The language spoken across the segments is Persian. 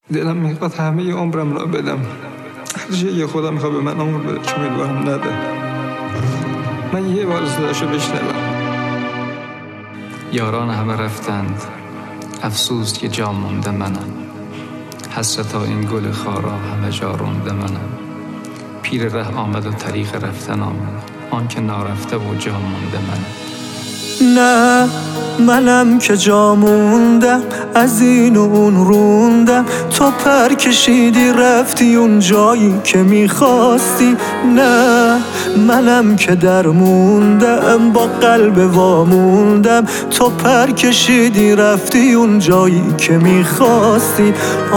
دلم میخواد همه عمرم را بدم، هر چیه خدا میخواد به من عمر بده، چون امیدوارم نده. من یه بار صداشو بشنوم. یاران همه رفتند، افسوس که جا مونده منم. حسرتا این گل خارا همه جا رونده منم. پیر ره آمد و طریق رفتن آمد، آن که نارفته و جا مونده منم. نه منم که جا موندم، از این و اون روندم. تو پر کشیدی رفتی اون جایی که میخواستی. نه منم که در موندم، با قلب واموندم. تو پر کشیدی رفتی اون جایی که میخواستی.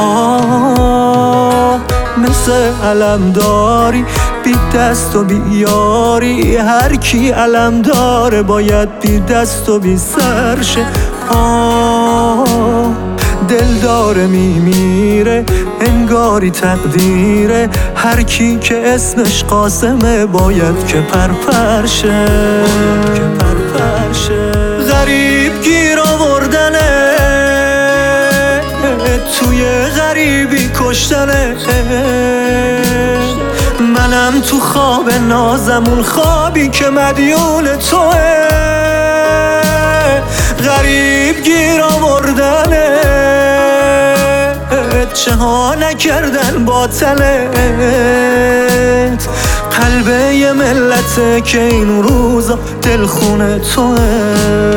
مثل علم داری بی دست و بی یاری، هر کی علم داره باید بی دست و بی سر شه. دل داره میمیره انگاری تقدیره، هر کی که اسمش قاسمه باید که پرپر شه. غریب گیر آوردنه، توی غریبی کشتنه. منم تو خواب نازمون، خوابی که مدیون توه. غریب گیر آوردنه، چه ها نکردن باطلت. قلب یه ملته که این روزا دلخونه توه.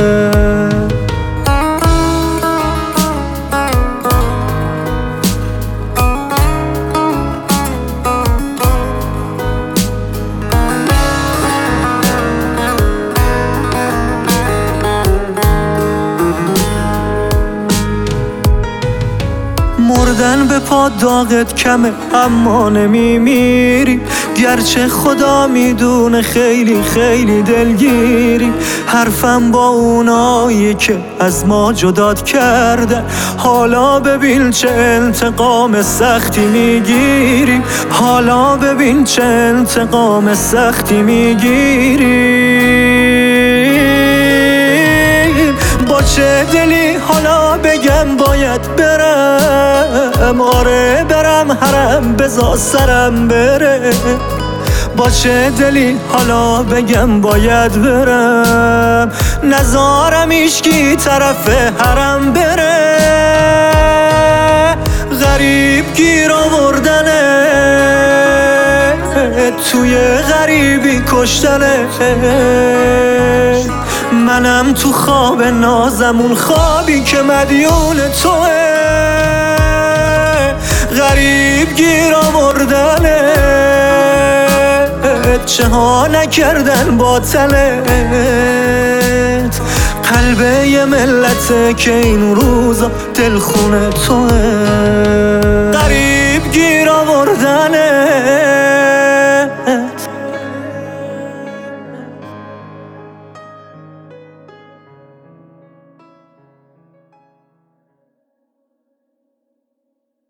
مردن به پا داغت کمه اما نمیمیری، گرچه خدا میدونه خیلی خیلی دلگیری. حرفم با اونایی که از ما جدات کرده، حالا ببین چه انتقام سختی میگیری. حالا ببین چه انتقام سختی میگیری. با چه دلی حالا بگم باید برم، آره برم حرم بذار سرم بره. با چه دلی حالا بگم باید برم، نذارم ایشکی طرف حرم بره. غریب گیر آوردنه، توی غریبی کشتنه. منم تو خواب نازمون، خوابی که مدیون توه. غریب گیر آوردنه، چه ها نکردن باطلت. قلب یه ملته که این روزا دلخونه توه.